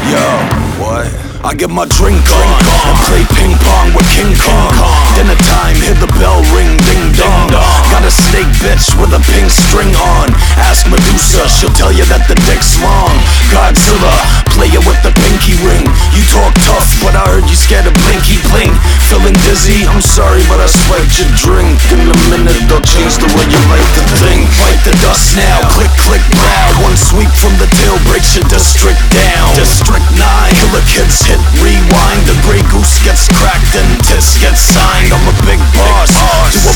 Yo, what? I get my drink on and play ping pong with King Kong. Dinner time, hear the bell ring, ding dong. Got a snake bitch with a pink string on. Ask Medusa, she'll tell you that the dick's long. Godzilla, play it with the pinky ring. You talk tough, but I heard you scared of blinky bling. Feeling dizzy? I'm sorry, but I spiked your drink. In a minute, they'll change the way you like to think. Bite the dust now, click, click, now. One sweep from the tail breaks your district down. District 9, killer kids hit rewind. The Grey Goose gets cracked and tits get signed. I'm a big boss,